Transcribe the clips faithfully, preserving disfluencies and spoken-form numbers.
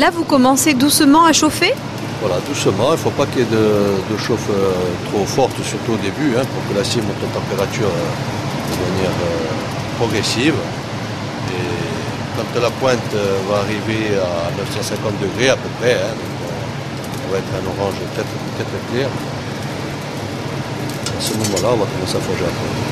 Là, vous commencez doucement à chauffer? Voilà, doucement, il ne faut pas qu'il y ait de, de chauffe euh, trop forte, surtout au début, hein, pour que l'acier monte en température euh, de manière euh, progressive. Et quand la pointe euh, va arriver à neuf cent cinquante degrés à peu près, hein, donc, on va être un orange très très, très clair. À ce moment-là, on va commencer à forger la pointe.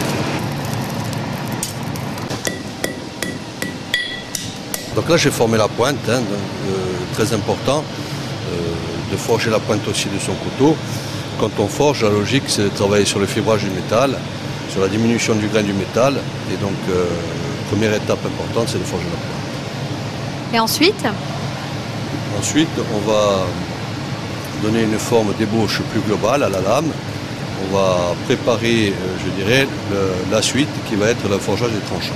Donc là, j'ai formé la pointe, hein, donc, euh, très important. De forger la pointe aussi de son couteau. Quand on forge, la logique c'est de travailler sur le fibrage du métal, sur la diminution du grain du métal. Et donc, euh, première étape importante, c'est de forger la pointe. Et ensuite? Ensuite, on va donner une forme d'ébauche plus globale à la lame. On va préparer, euh, je dirais, le, la suite qui va être le forgeage des tranchants.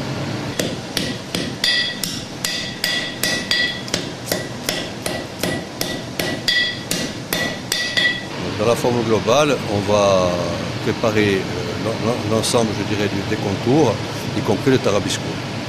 Dans la forme globale, on va préparer l'ensemble, je dirais, des contours, y compris le tarabisco.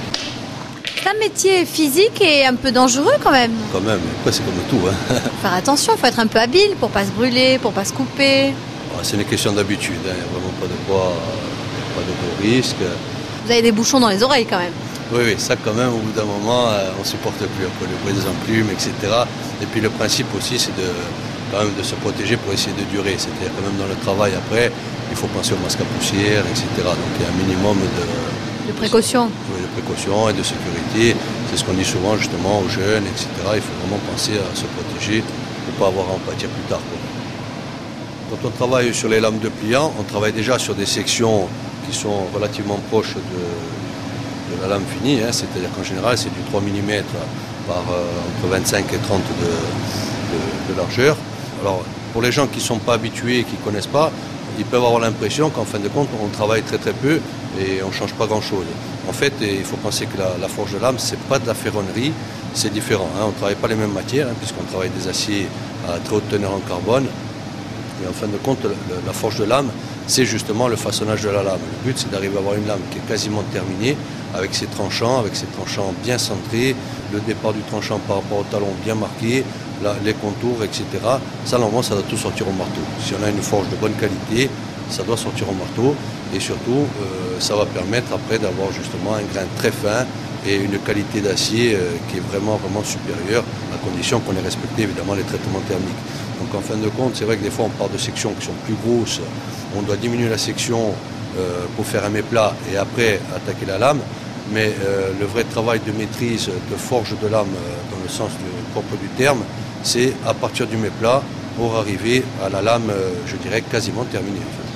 C'est un métier physique et un peu dangereux quand même. Quand même, après c'est comme tout. Hein. Faut faire attention, il faut être un peu habile pour pas se brûler, pour pas se couper. C'est une question d'habitude, hein. Vraiment pas de poids, pas de gros risques. Vous avez des bouchons dans les oreilles quand même. Oui, oui, ça quand même, au bout d'un moment, on ne supporte plus, un peu le bruit des enclumes, et cetera. Et puis le principe aussi, c'est de quand même de se protéger pour essayer de durer. C'est-à-dire que même dans le travail après, il faut penser au masque à poussière, et cetera. Donc il y a un minimum de, de précaution. De, oui, de précaution et de sécurité. C'est ce qu'on dit souvent justement aux jeunes, et cetera. Il faut vraiment penser à se protéger pour ne pas avoir à en pâtir plus tard, quoi. Quand on travaille sur les lames de pliant, on travaille déjà sur des sections qui sont relativement proches de, de la lame finie. Hein. C'est-à-dire qu'en général, c'est du trois millimètres par euh, entre vingt-cinq et trente de, de, de largeur. Alors, pour les gens qui ne sont pas habitués, qui ne connaissent pas, ils peuvent avoir l'impression qu'en fin de compte, on travaille très très peu et on ne change pas grand-chose. En fait, il faut penser que la, la forge de lame, ce n'est pas de la ferronnerie, c'est différent. Hein. On ne travaille pas les mêmes matières, hein, puisqu'on travaille des aciers à très haute teneur en carbone. Et en fin de compte, le, la forge de lame, c'est justement le façonnage de la lame. Le but, c'est d'arriver à avoir une lame qui est quasiment terminée, avec ses tranchants, avec ses tranchants bien centrés, le départ du tranchant par rapport au talon bien marqué, la, les contours, et cetera. Ça, normalement, ça doit tout sortir au marteau. Si on a une forge de bonne qualité, ça doit sortir au marteau. Et surtout, euh, ça va permettre après d'avoir justement un grain très fin et une qualité d'acier euh, qui est vraiment, vraiment supérieure, à condition qu'on ait respecté évidemment les traitements thermiques. Donc en fin de compte, c'est vrai que des fois, on part de sections qui sont plus grosses. On doit diminuer la section euh, pour faire un méplat et après attaquer la lame. Mais euh, le vrai travail de maîtrise, de forge de lame, euh, dans le sens du, propre du terme, c'est à partir du méplat pour arriver à la lame, euh, je dirais, quasiment terminée. En fait.